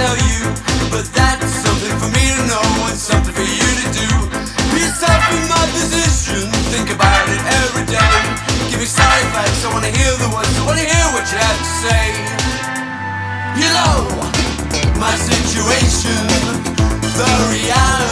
tell you, but that's something for me to know and something for you to do. Be yourself in my position, think about it every day. Give me side facts, I wanna hear the words, I wanna hear what you have to say. You know, my situation, the reality